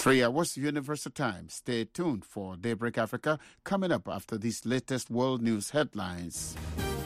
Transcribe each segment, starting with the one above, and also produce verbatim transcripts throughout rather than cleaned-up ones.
Three hours Universal Time. Stay tuned for Daybreak Africa coming up after these latest world news headlines.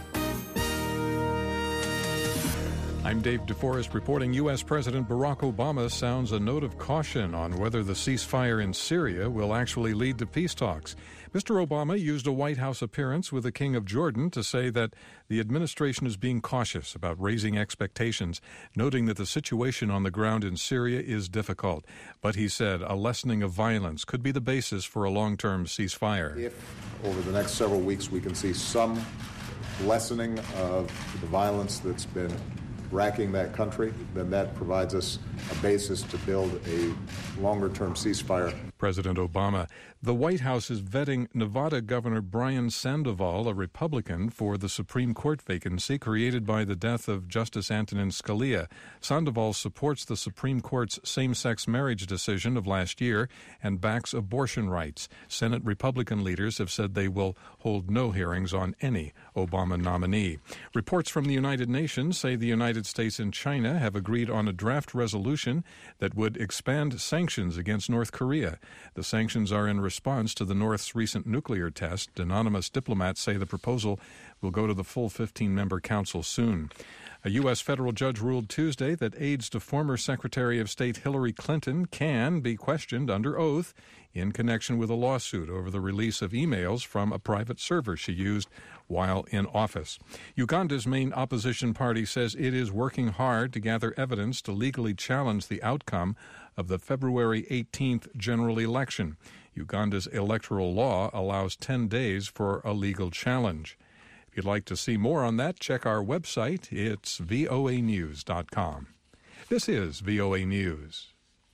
I'm Dave DeForest reporting U S. President Barack Obama sounds a note of caution on whether the ceasefire in Syria will actually lead to peace talks. Mister Obama used a White House appearance with the King of Jordan to say that the administration is being cautious about raising expectations, noting that the situation on the ground in Syria is difficult. But he said a lessening of violence could be the basis for a long-term ceasefire. If over the next several weeks we can see some lessening of the violence that's been racking that country, then that provides us a basis to build a longer-term ceasefire. President Obama. The White House is vetting Nevada Governor Brian Sandoval, a Republican, for the Supreme Court vacancy created by the death of Justice Antonin Scalia. Sandoval supports the Supreme Court's same-sex marriage decision of last year and backs abortion rights. Senate Republican leaders have said they will hold no hearings on any Obama nominee. Reports from the United Nations say the United States and China have agreed on a draft resolution that would expand sanctions against North Korea. The sanctions are in response to the North's recent nuclear test. Anonymous diplomats say the proposal will go to the full fifteen-member council soon. A U S federal judge ruled Tuesday that aides to former Secretary of State Hillary Clinton can be questioned under oath in connection with a lawsuit over the release of emails from a private server she used while in office. Uganda's main opposition party says it is working hard to gather evidence to legally challenge the outcome of the February eighteenth general election. Uganda's electoral law allows ten days for a legal challenge. If you'd like to see more on that, check our website. It's V O A news dot com. This is V O A News.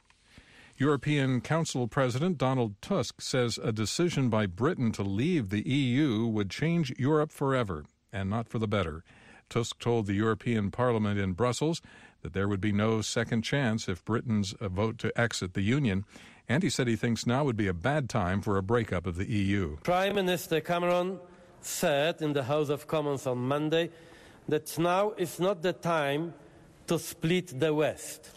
European Council President Donald Tusk says a decision by Britain to leave the E U would change Europe forever, and not for the better. Tusk told the European Parliament in Brussels that there would be no second chance if Britain's vote to exit the Union, and he said he thinks now would be a bad time for a breakup of the E U. Prime Minister Cameron said in the House of Commons on Monday that now is not the time to split the West.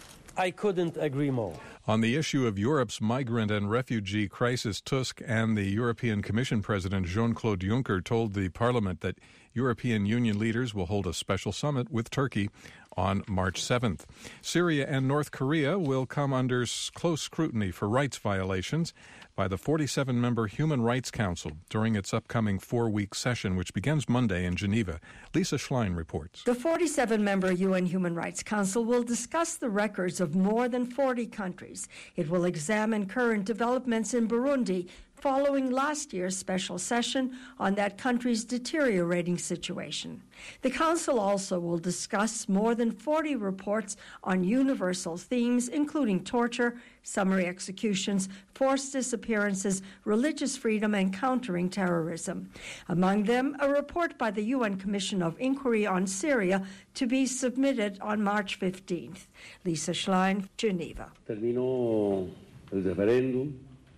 I couldn't agree more. On the issue of Europe's migrant and refugee crisis, Tusk and the European Commission President Jean-Claude Juncker told the Parliament that European Union leaders will hold a special summit with Turkey on March seventh. Syria and North Korea will come under close scrutiny for rights violations by the forty-seven member Human Rights Council during its upcoming four-week session, which begins Monday in Geneva. Lisa Schlein reports. The forty-seven member U N Human Rights Council will discuss the records of more than forty countries. It will examine current developments in Burundi following last year's special session on that country's deteriorating situation. The Council also will discuss more than forty reports on universal themes, including torture, summary executions, forced disappearances, religious freedom, and countering terrorism. Among them, a report by the U N Commission of Inquiry on Syria to be submitted on March fifteenth. Lisa Schlein, Geneva. Terminó el referéndum.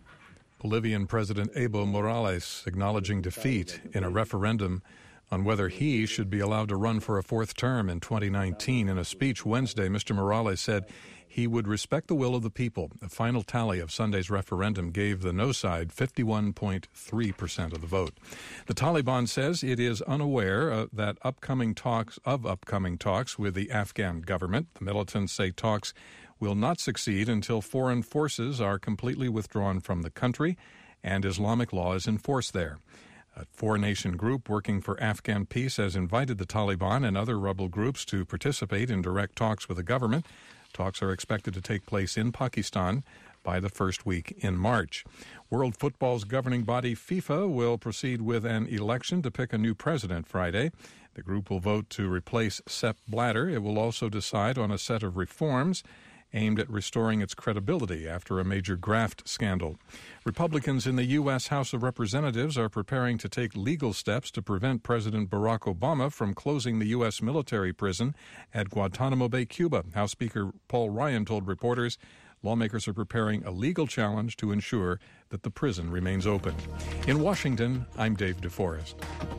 Bolivian President Evo Morales acknowledging defeat in a referendum on whether he should be allowed to run for a fourth term in twenty nineteen. In a speech Wednesday, Mister Morales said he would respect the will of the people. A final tally of Sunday's referendum gave the no side fifty-one point three percent of the vote. The Taliban says it is unaware uh, that upcoming talks of upcoming talks with the Afghan government. The militants say talks will not succeed until foreign forces are completely withdrawn from the country and Islamic law is enforced there. A four-nation group working for Afghan peace has invited the Taliban and other rebel groups to participate in direct talks with the government. Talks are expected to take place in Pakistan by the first week in March. World football's governing body, FIFA, will proceed with an election to pick a new president Friday. The group will vote to replace Sepp Blatter. It will also decide on a set of reforms aimed at restoring its credibility after a major graft scandal. Republicans in the U S. House of Representatives are preparing to take legal steps to prevent President Barack Obama from closing the U S military prison at Guantanamo Bay, Cuba. House Speaker Paul Ryan told reporters lawmakers are preparing a legal challenge to ensure that the prison remains open. In Washington, I'm Dave DeForest.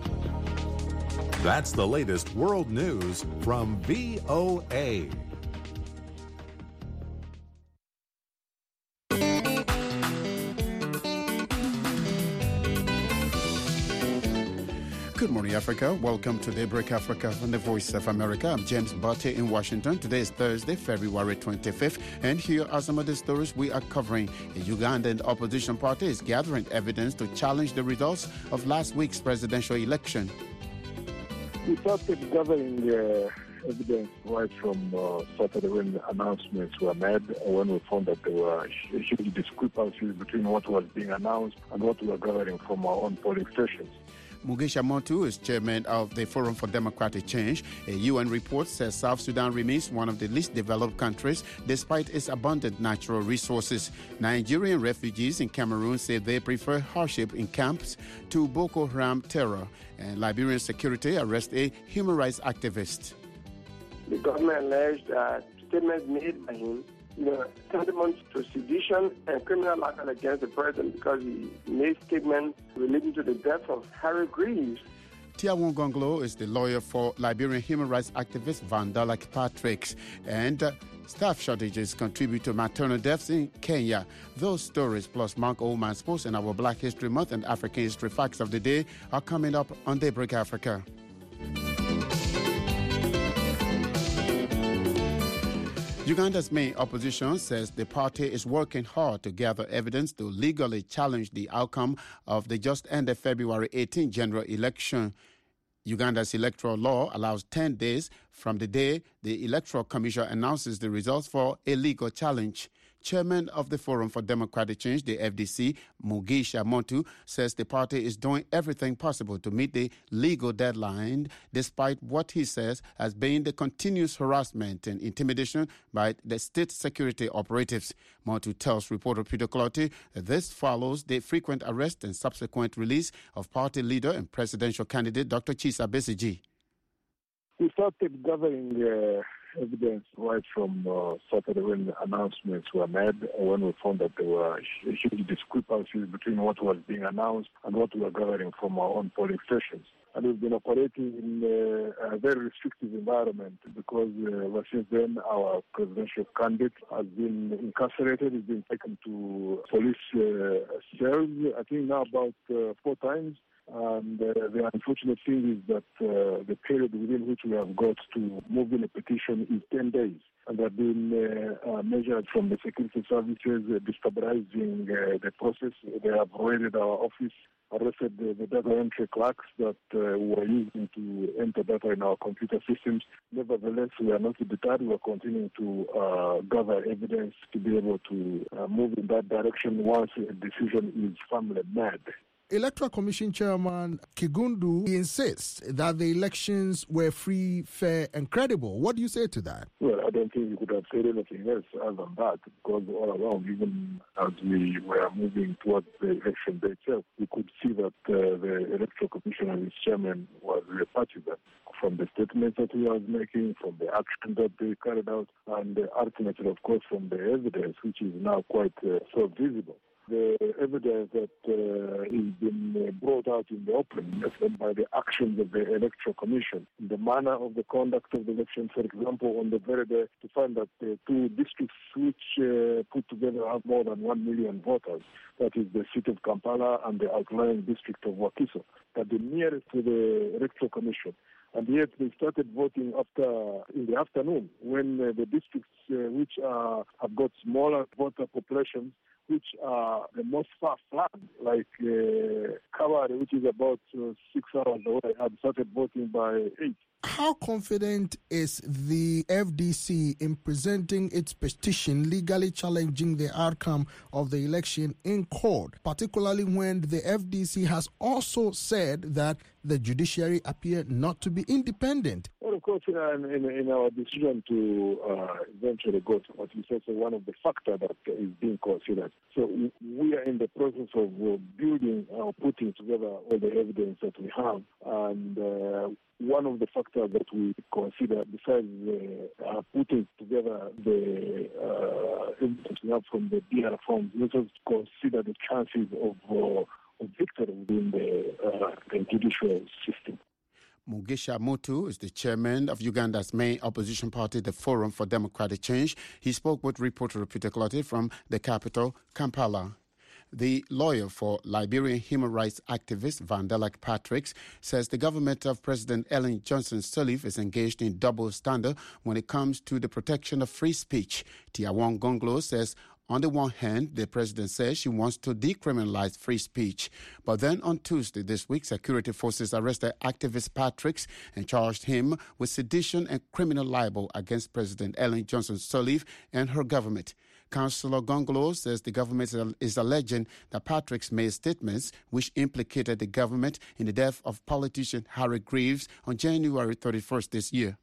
That's the latest world news from V O A. Good morning, Africa. Welcome to Daybreak Africa on the Voice of America. I'm James Butte in Washington. Today is Thursday, February twenty-fifth, and here are some of the stories we are covering. A Ugandan opposition party is gathering evidence to challenge the results of last week's presidential election. We started gathering uh, evidence right from uh, Saturday when the announcements were made, when we found that there were huge discrepancies between what was being announced and what we were gathering from our own polling stations. Mugisha Montu is chairman of the Forum for Democratic Change. A U N report says South Sudan remains one of the least developed countries despite its abundant natural resources. Nigerian refugees in Cameroon say they prefer hardship in camps to Boko Haram terror. And Liberian security arrests a human rights activist. The government alleged that statements made by him, you know, tantamount to sedition and criminal libel against the president because he made statements relating to the death of Harry Greaves. Tiawon Gonglo is the lawyer for Liberian human rights activist Vandala Patrick. And uh, staff shortages contribute to maternal deaths in Kenya. Those stories plus Mark Oldman Sports and our Black History Month and African History Facts of the Day are coming up on Daybreak Africa. Uganda's main opposition says the party is working hard to gather evidence to legally challenge the outcome of the just-ended February eighteenth general election. Uganda's electoral law allows ten days from the day the Electoral Commission announces the results for a legal challenge. Chairman of the Forum for Democratic Change, the F D C, Mugisha Montu, says the party is doing everything possible to meet the legal deadline, despite what he says has been the continuous harassment and intimidation by the state security operatives. Montu tells reporter Peter Clottey that this follows the frequent arrest and subsequent release of party leader and presidential candidate Doctor Chisa Besigye. We started gathering uh, evidence right from uh, Saturday when the announcements were made, when we found that there were huge discrepancies between what was being announced and what we were gathering from our own polling stations. And we've been operating in uh, a very restrictive environment because uh, since then our presidential candidate has been incarcerated, he's been taken to police uh, cells, I think now about uh, four times. And uh, the unfortunate thing is that uh, the period within which we have got to move in a petition is ten days. And there have been uh, uh, measures from the security services uh, destabilizing uh, the process. They have raided our office, arrested the, the data entry clerks that uh, we were using to enter data in our computer systems. Nevertheless, we are not deterred. We are continuing to uh, gather evidence to be able to uh, move in that direction once a decision is firmly made. Electoral Commission Chairman Kigundu insists that the elections were free, fair, and credible. What do you say to that? Well, I don't think we could have said anything else other than that, because all along, even as we were moving towards the election day itself, we could see that uh, the Electoral Commission and its chairman was very partisan from the statements that he was making, from the action that they carried out, and uh, ultimately, of course, from the evidence, which is now quite uh, so visible. The evidence that uh, is been brought out in the open by the actions of the Electoral Commission, the manner of the conduct of the election, for example, on the very day, to find that the two districts which uh, put together have more than one million voters, that is the city of Kampala and the outlying district of Wakiso, that the nearest to the Electoral Commission. And yet they started voting after in the afternoon when uh, the districts uh, which uh, have got smaller voter populations, which are the most far-flung, like uh, Kabare, which is about uh, six hours away, had started voting by eight. How confident is the F D C in presenting its petition legally challenging the outcome of the election in court, particularly when the F D C has also said that the judiciary appeared not to be independent? Well, of course, in, in, in our decision to uh, eventually go to court, it's also one of the factors that is being considered. So we are in the process of uh, building or putting together all the evidence that we have, and uh, one of the factors that we consider, besides uh, putting together the uh, evidence we have from the D R forms, we also consider the chances of, uh, of victory within the, uh, the judicial system. Mugisha Montu is the chairman of Uganda's main opposition party, the Forum for Democratic Change. He spoke with reporter Peter Clottey from the capital, Kampala. The lawyer for Liberian human rights activist Vandana Patrick says the government of President Ellen Johnson Sirleaf is engaged in double standard when it comes to the protection of free speech. Tiawong Gonglo says on the one hand, the president says she wants to decriminalize free speech. But then on Tuesday this week, security forces arrested activist Patrick and charged him with sedition and criminal libel against President Ellen Johnson Sirleaf and her government. Councillor Gonglo says the government is alleging that Patrick made statements which implicated the government in the death of politician Harry Greaves on January thirty-first this year.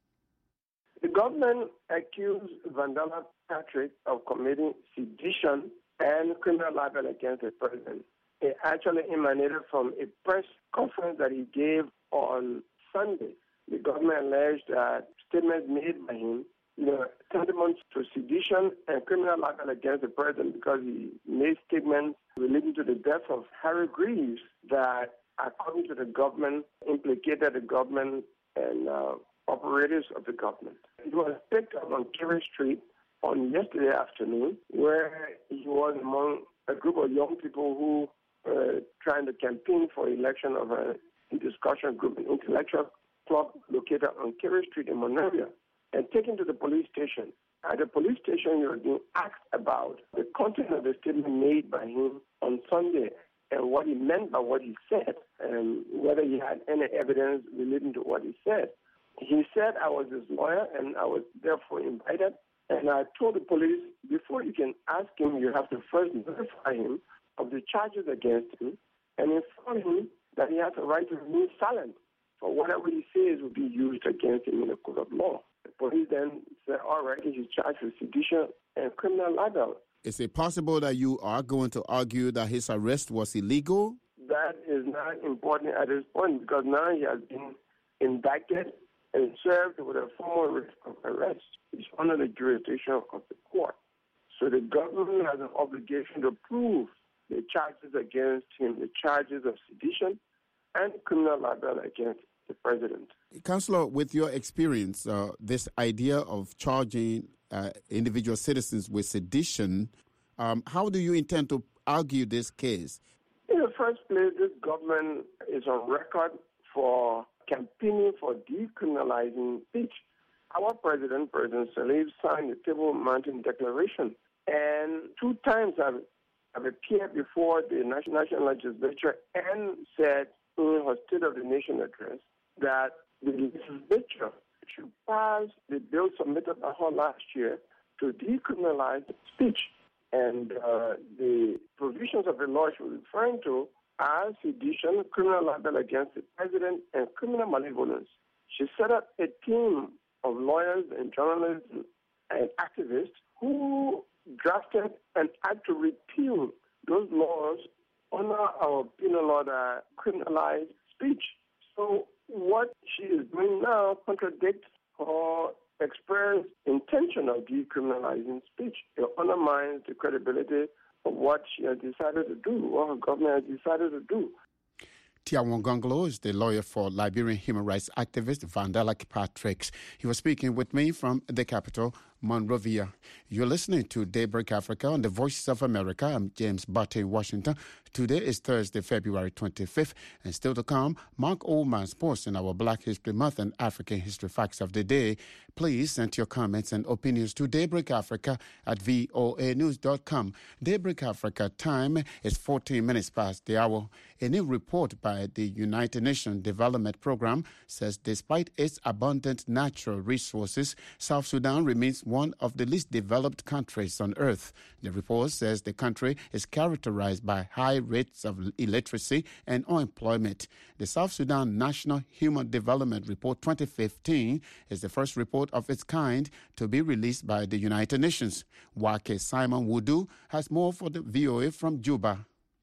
The government accused Vandana Patrick of committing sedition and criminal libel against the president. It actually emanated from a press conference that he gave on Sunday. The government alleged that statements made by him, you know, tantamount to sedition and criminal libel against the president because he made statements relating to the death of Harry Greaves that, according to the government, implicated the government and uh, operators of the government. He was picked up on Kerry Street on yesterday afternoon, where he was among a group of young people who were trying to campaign for election of a discussion group, an intellectual club located on Kerry Street in Monrovia, and taken to the police station. At the police station, he was being asked about the content of the statement made by him on Sunday and what he meant by what he said, and whether he had any evidence relating to what he said. He said I was his lawyer and I was therefore invited. And I told the police, before you can ask him, you have to first notify him of the charges against him and inform him that he has a right to remain silent, for whatever he says will be used against him in the court of law. The police then said, all right, he's charged with sedition and criminal libel. Is it possible that you are going to argue that his arrest was illegal? That is not important at this point because now he has been indicted and served with a formal writ of arrest. It's under the jurisdiction of the court. So the government has an obligation to prove the charges against him, the charges of sedition and criminal libel against the president. Councillor, with your experience, uh, this idea of charging uh, individual citizens with sedition, um, how do you intend to argue this case? In the first place, this government is on record for campaigning for decriminalizing speech. Our president, President Sirleaf, signed the Table Mountain Declaration, and two times I've, I've appeared before the National Legislature and said in her State of the Nation address that the legislature should pass the bill submitted by her last year to decriminalize speech. And uh, the provisions of the law she was referring to are sedition, criminal libel against the president, and criminal malevolence. She set up a team of lawyers and journalists and activists who drafted an act to repeal those laws under our penal law that criminalize speech. So what she is doing now contradicts her expressed intention of decriminalizing speech. It undermines the credibility of what she has decided to do, what her government has decided to do. Tiawong Gonglo is the lawyer for Liberian human rights activist Vandana Patrick. He was speaking with me from the capital, Monrovia. You're listening to Daybreak Africa on the Voices of America. I'm James Butte in Washington. Today is Thursday, February twenty-fifth, and still to come, Mark Oldman's post in our Black History Month and African History Facts of the Day. Please send your comments and opinions to Daybreak Africa at voa news dot com. Daybreak Africa time is fourteen minutes past the hour. A new report by the United Nations Development Programme says despite its abundant natural resources, South Sudan remains one of the least developed countries on earth. The report says the country is characterized by high rates of illiteracy and unemployment. The South Sudan National Human Development Report twenty fifteen is the first report of its kind to be released by the United Nations. Wake Simon Wudu has more for the V O A from Juba.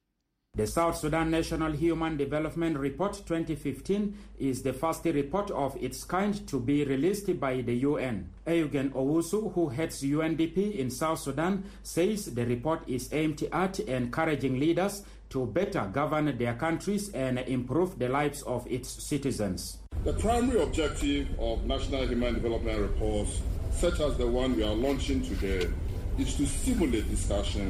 The South Sudan National Human Development Report twenty fifteen is the first report of its kind to be released by the U N. Eugen Owusu, who heads U N D P in South Sudan, says the report is aimed at encouraging leaders to better govern their countries and improve the lives of its citizens. The primary objective of National Human Development Reports, such as the one we are launching today, is to stimulate discussions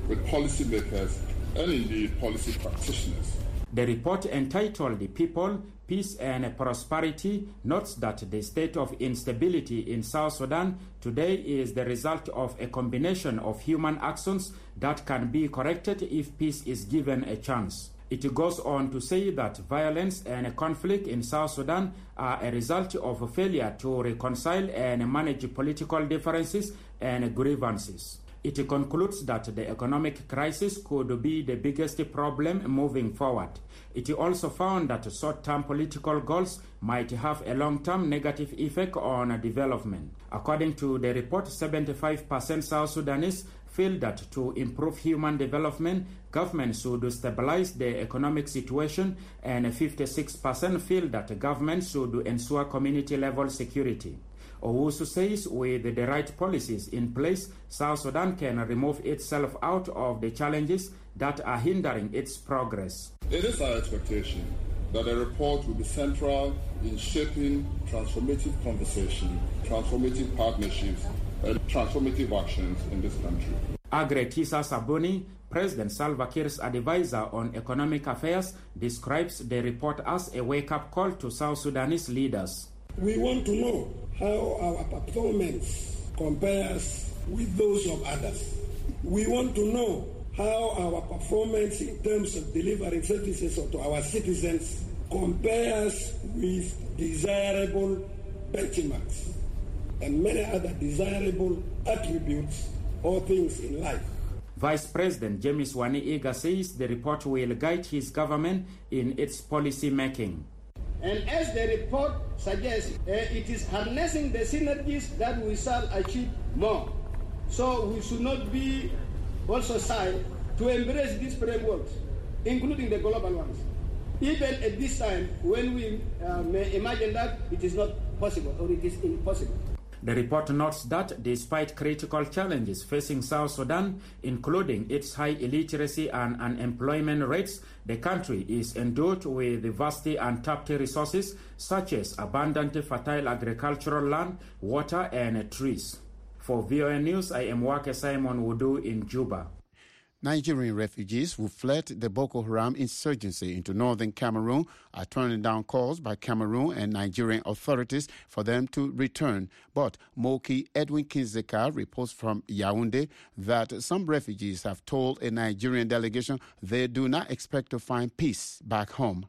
with policymakers and indeed policy practitioners. The report entitled "The People, Peace and Prosperity" notes that the state of instability in South Sudan today is the result of a combination of human actions that can be corrected if peace is given a chance. It goes on to say that violence and conflict in South Sudan are a result of a failure to reconcile and manage political differences and grievances. It concludes that the economic crisis could be the biggest problem moving forward. It also found that short-term political goals might have a long-term negative effect on development. According to the report, seventy-five percent South Sudanese feel that to improve human development, government should stabilize the economic situation, and fifty-six percent feel that government should ensure community-level security. Owusu says with the right policies in place, South Sudan can remove itself out of the challenges that are hindering its progress. It is our expectation that the report will be central in shaping transformative conversation, transformative partnerships, and transformative actions in this country. Agretisa Sabuni, President Salva Kiir's advisor on economic affairs, describes the report as a wake-up call to South Sudanese leaders. We want to know how our performance compares with those of others. We want to know how our performance in terms of delivering services to our citizens compares with desirable benchmarks and many other desirable attributes or things in life. Vice President James Wani-Iga says the report will guide his government in its policy making. And as the report suggests, uh, it is harnessing the synergies that we shall achieve more. So we should not be also shy to embrace these frameworks, including the global ones, even at this time when we uh, may imagine that it is not possible or it is impossible. The report notes that despite critical challenges facing South Sudan, including its high illiteracy and unemployment rates, the country is endowed with vast untapped resources such as abundant fertile agricultural land, water, and trees. For V O A News, I am Wake Simon Wudu in Juba. Nigerian refugees who fled the Boko Haram insurgency into northern Cameroon are turning down calls by Cameroon and Nigerian authorities for them to return. But Moki Edwin Kinzeka reports from Yaoundé that some refugees have told a Nigerian delegation they do not expect to find peace back home.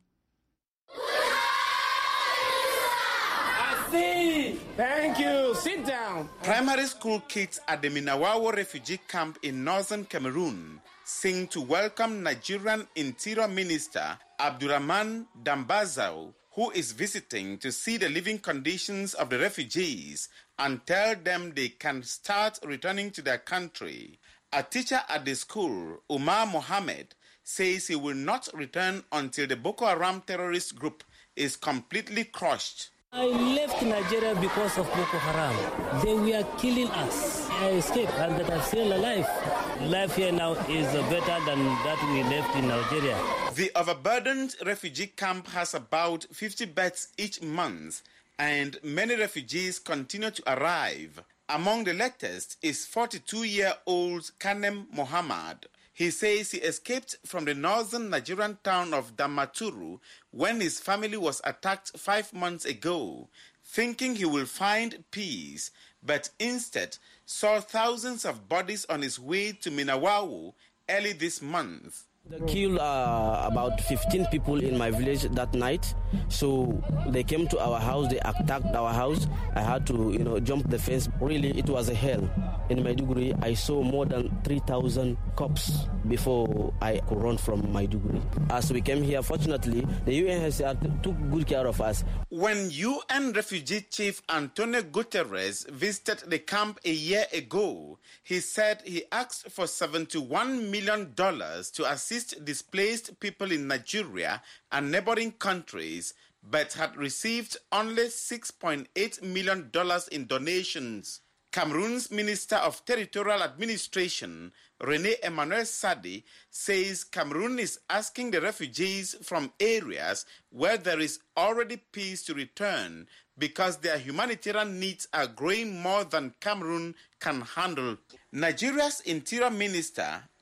Thank you. Sit down. Primary school kids at the Minawawo refugee camp in northern Cameroon sing to welcome Nigerian Interior Minister Abdurrahman Dambazao, who is visiting to see the living conditions of the refugees and tell them they can start returning to their country. A teacher at the school, Umar Mohammed, says he will not return until the Boko Haram terrorist group is completely crushed. I left Nigeria because of Boko Haram. They were killing us. I escaped and that I'm still alive. Life here now is better than that we left in Nigeria. The overburdened refugee camp has about fifty beds each month, and many refugees continue to arrive. Among the latest is forty-two-year-old Kanem Mohammed. He says he escaped from the northern Nigerian town of Damaturu when his family was attacked five months ago, thinking he will find peace, but instead saw thousands of bodies on his way to Minawawo early this month. They killed uh, about fifteen people in my village that night. So they came to our house, they attacked our house. I had to, you know, jump the fence. Really, it was a hell. In Maiduguri, I saw more than three thousand cops before I could run from Maiduguri. As we came here, fortunately, the U N H C R took good care of us. When U N Refugee Chief Antonio Guterres visited the camp a year ago, he said he asked for seventy-one million dollars to assist displaced people in Nigeria and neighboring countries, but had received only six point eight million dollars in donations. Cameroon's Minister of Territorial Administration, René Emmanuel Sadi, says Cameroon is asking the refugees from areas where there is already peace to return because their humanitarian needs are growing more than Cameroon can handle. Nigeria's Interior Minister,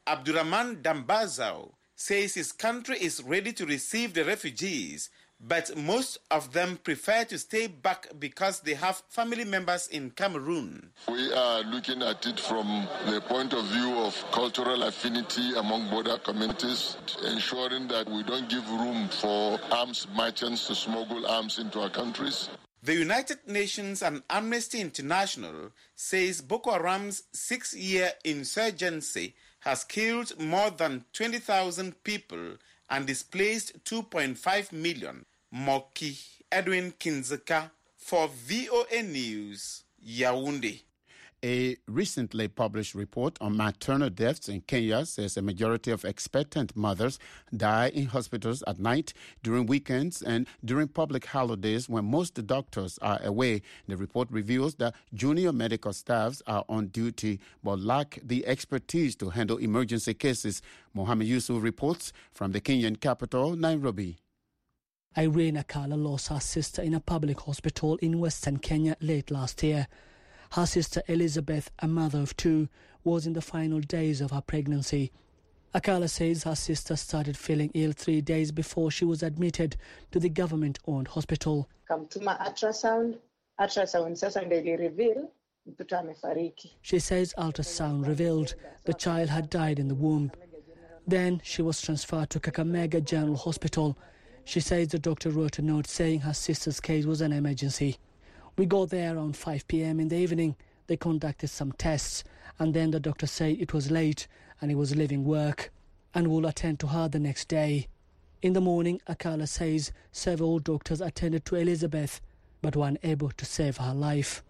Abdurrahman Dambazao, says his country is ready to receive the refugees, but most of them prefer to stay back because they have family members in Cameroon. We are looking at it from the point of view of cultural affinity among border communities, ensuring that we don't give room for arms merchants to smuggle arms into our countries. The United Nations and Amnesty International says Boko Haram's six-year insurgency has killed more than twenty thousand people and displaced two point five million. Moki Edwin Kinzeka for V O A News, Yaoundé. A recently published report on maternal deaths in Kenya says a majority of expectant mothers die in hospitals at night, during weekends, and during public holidays when most doctors are away. The report reveals that junior medical staffs are on duty but lack the expertise to handle emergency cases. Mohammed Yusuf reports from the Kenyan capital, Nairobi. Irene Akala lost her sister in a public hospital in Western Kenya late last year. Her sister Elizabeth, a mother of two, was in the final days of her pregnancy. Akala says her sister started feeling ill three days before she was admitted to the government-owned hospital. Kamtuma ultrasound, ultrasound sasa ndio ili reveal mtoto amefariki. She says ultrasound revealed the child had died in the womb. Then she was transferred to Kakamega General Hospital. She says the doctor wrote a note saying her sister's case was an emergency. We got there around five p.m. in the evening. They conducted some tests, and then the doctor said it was late and he was leaving work and will attend to her the next day. In the morning, Akala says several doctors attended to Elizabeth but were unable to save her life.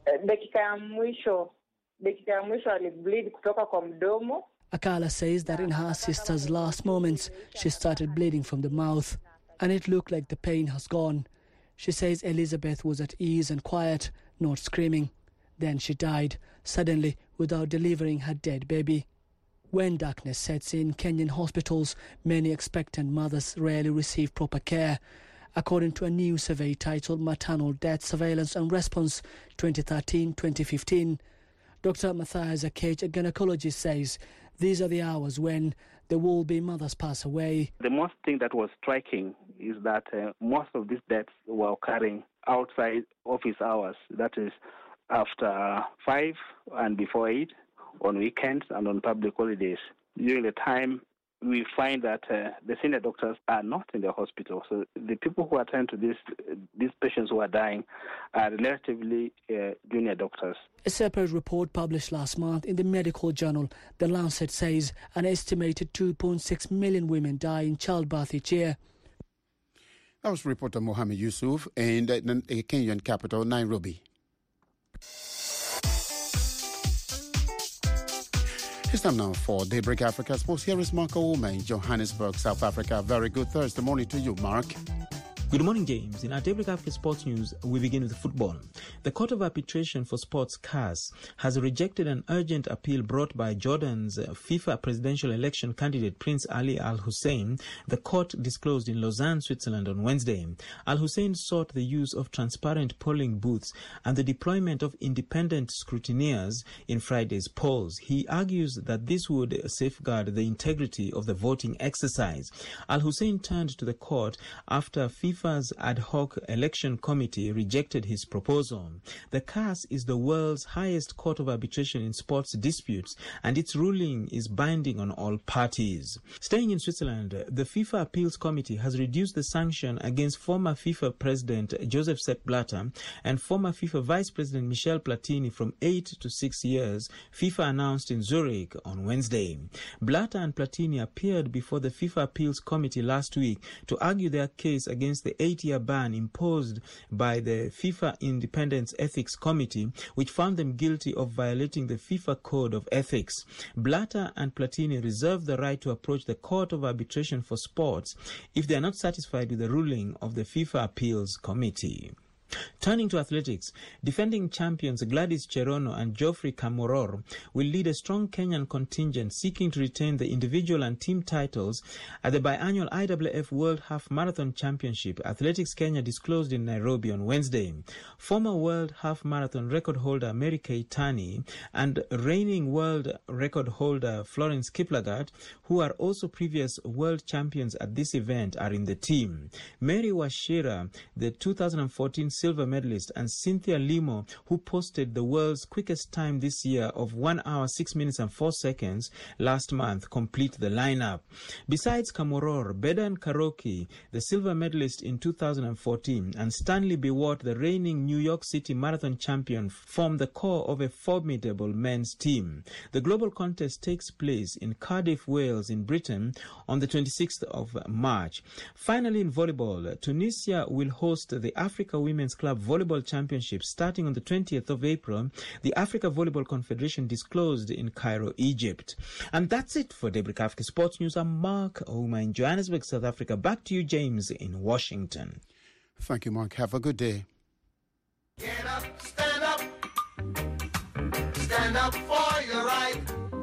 Akala says that in her sister's last moments, she started bleeding from the mouth, and it looked like the pain has gone. She says Elizabeth was at ease and quiet, not screaming. Then she died, suddenly, without delivering her dead baby. When darkness sets in Kenyan hospitals, many expectant mothers rarely receive proper care. According to a new survey titled Maternal Death Surveillance and Response twenty thirteen to twenty fifteen, Doctor Matthias Akage, a gynecologist, says these are the hours when there will be mothers pass away. The most thing that was striking is that uh, most of these deaths were occurring outside office hours, that is after five and before eight, on weekends and on public holidays. During the time, we find that uh, the senior doctors are not in the hospital. So the people who attend to this, these patients who are dying are relatively uh, junior doctors. A separate report published last month in the medical journal The Lancet says an estimated two point six million women die in childbirth each year. That was reporter Mohammed Yusuf in the Kenyan capital, Nairobi. It's time now for Daybreak Africa Sports. Here is Mark Ouma in Johannesburg, South Africa. Very good Thursday morning to you, Mark. Good morning, James. In our Daybreak Africa Sports News, we begin with football. The Court of Arbitration for Sports, C A S, has rejected an urgent appeal brought by Jordan's FIFA presidential election candidate Prince Ali Al Hussein. The court disclosed in Lausanne, Switzerland on Wednesday. Al Hussein sought the use of transparent polling booths and the deployment of independent scrutineers in Friday's polls. He argues that this would safeguard the integrity of the voting exercise. Al Hussein turned to the court after FIFA FIFA's ad hoc election committee rejected his proposal. The C A S is the world's highest court of arbitration in sports disputes, and its ruling is binding on all parties. Staying in Switzerland, the FIFA Appeals Committee has reduced the sanction against former FIFA President Joseph Sepp Blatter and former FIFA Vice President Michel Platini from eight to six years, FIFA announced in Zurich on Wednesday. Blatter and Platini appeared before the FIFA Appeals Committee last week to argue their case against the eight-year ban imposed by the FIFA Independence Ethics Committee, which found them guilty of violating the FIFA Code of Ethics. Blatter and Platini reserve the right to approach the Court of Arbitration for Sports if they are not satisfied with the ruling of the FIFA Appeals Committee. Turning to athletics, defending champions Gladys Cherono and Geoffrey Kamworor will lead a strong Kenyan contingent seeking to retain the individual and team titles at the biannual I W F World Half Marathon Championship, Athletics Kenya disclosed in Nairobi on Wednesday. Former World Half Marathon record holder Mary Keitany and reigning world record holder Florence Kiplagat, who are also previous world champions at this event, are in the team. Mary Wachira, the two thousand fourteen silver medalist, and Cynthia Limo, who posted the world's quickest time this year of one hour, six minutes and four seconds last month, complete the lineup. Besides Kamworor, Bedan Karoki, the silver medalist in two thousand fourteen, and Stanley Biwott, the reigning New York City marathon champion, form the core of a formidable men's team. The global contest takes place in Cardiff, Wales, in Britain on the twenty-sixth of March. Finally, in volleyball, Tunisia will host the Africa Women's Club Volleyball Championship starting on the twentieth of April, the Africa Volleyball Confederation disclosed in Cairo, Egypt. And that's it for Daybreak Africa Sports News. I'm Mark Ouma in Johannesburg, South Africa. Back to you, James, in Washington. Thank you, Mark. Have a good day. Get up, stand up. Stand up for your right.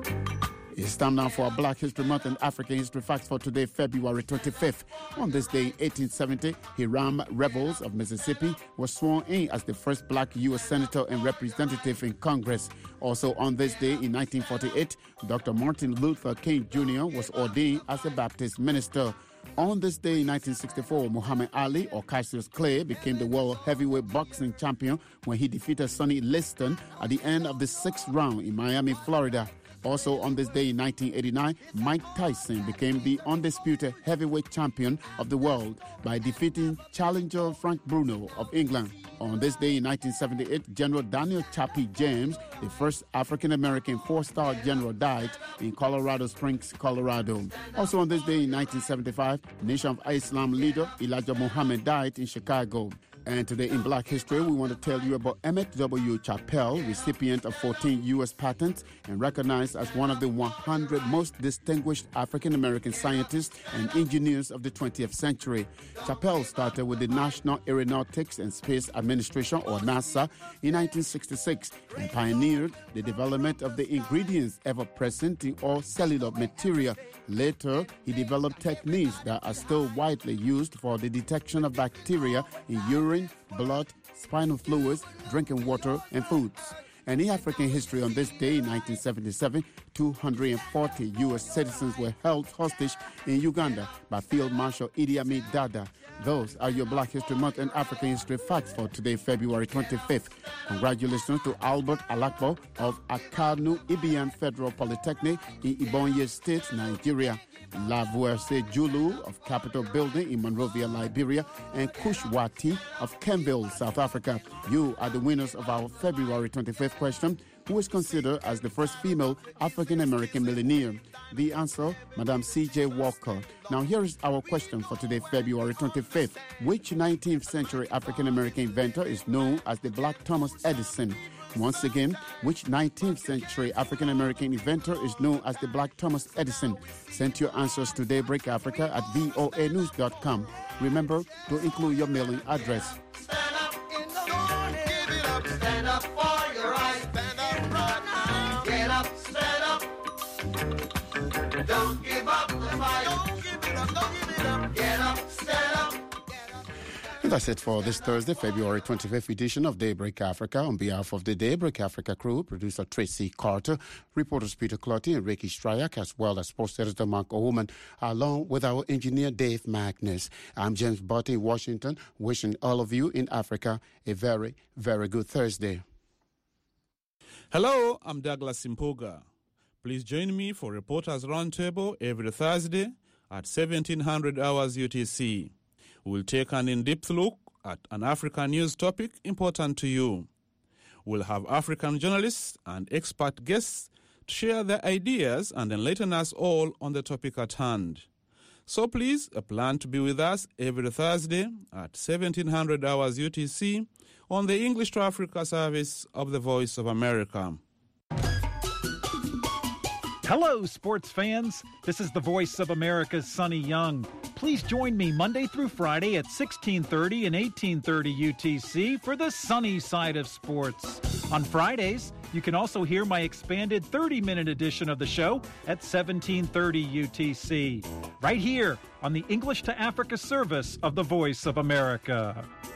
It's time now for our Black History Month and African History Facts for today, February twenty-fifth. On this day in eighteen seventy, Hiram Revels of Mississippi was sworn in as the first black U S Senator and representative in Congress. Also on this day in nineteen forty-eight, Doctor Martin Luther King Junior was ordained as a Baptist minister. On this day in nineteen sixty-four, Muhammad Ali, or Cassius Clay, became the world heavyweight boxing champion when he defeated Sonny Liston at the end of the sixth round in Miami, Florida. Also on this day in nineteen eighty-nine, Mike Tyson became the undisputed heavyweight champion of the world by defeating challenger Frank Bruno of England. On this day in nineteen seventy-eight, General Daniel Chappie James, the first African-American four-star general, died in Colorado Springs, Colorado. Also on this day in nineteen seventy-five, Nation of Islam leader Elijah Muhammad died in Chicago. And today in Black History, we want to tell you about Emmett W. Chappell, recipient of fourteen U S patents and recognized as one of the one hundred most distinguished African-American scientists and engineers of the twentieth century. Chappell started with the National Aeronautics and Space Administration, or NASA, in nineteen sixty-six and pioneered the development of the ingredients ever present in all cellular material. Later, he developed techniques that are still widely used for the detection of bacteria in urine, blood, spinal fluids, drinking water, and foods. And in African history, on this day in nineteen seventy-seven, two hundred forty U S citizens were held hostage in Uganda by Field Marshal Idi Amin Dada. Those are your Black History Month and African History Facts for today, February twenty-fifth. Congratulations to Albert Alakpo of Akanu Ibiam Federal Polytechnic in Ebonyi State, Nigeria. Lavuerse Julu of Capitol Building in Monrovia, Liberia, and Kushwati of Kenville, South Africa. You are the winners of our February twenty-fifth question. Who is considered as the first female African-American millionaire? The answer, Madam C J Walker. Now here is our question for today, February twenty-fifth. Which nineteenth century African-American inventor is known as the Black Thomas Edison? Once again, which nineteenth century African-American inventor is known as the Black Thomas Edison? Send your answers to Daybreak Africa at V O A news dot com. Remember to include your mailing address. Stand up in the morning. Give it up. Stand up for your right. Stand up right now. Get up. Stand up. Don't give up the fight. Don't give it up. Don't give it up. Get up. Stand up. And that's it for this Thursday, February twenty-fifth edition of Daybreak Africa. On behalf of the Daybreak Africa crew, producer Tracy Carter, reporters Peter Clotty and Ricky Stryak, as well as sports editor Mark Oman, along with our engineer Dave Magnus. I'm James Botte in Washington, wishing all of you in Africa a very, very good Thursday. Hello, I'm Douglas Impuga. Please join me for Reporters Roundtable every Thursday at seventeen hundred hours U T C. We'll take an in-depth look at an African news topic important to you. We'll have African journalists and expert guests to share their ideas and enlighten us all on the topic at hand. So please, plan to be with us every Thursday at seventeen hundred hours U T C on the English to Africa service of the Voice of America. Hello, sports fans. This is the voice of America's Sonny Young. Please join me Monday through Friday at sixteen thirty and eighteen thirty U T C for the sunny side of sports. On Fridays, you can also hear my expanded thirty-minute edition of the show at seventeen thirty U T C, right here on the English to Africa service of the Voice of America.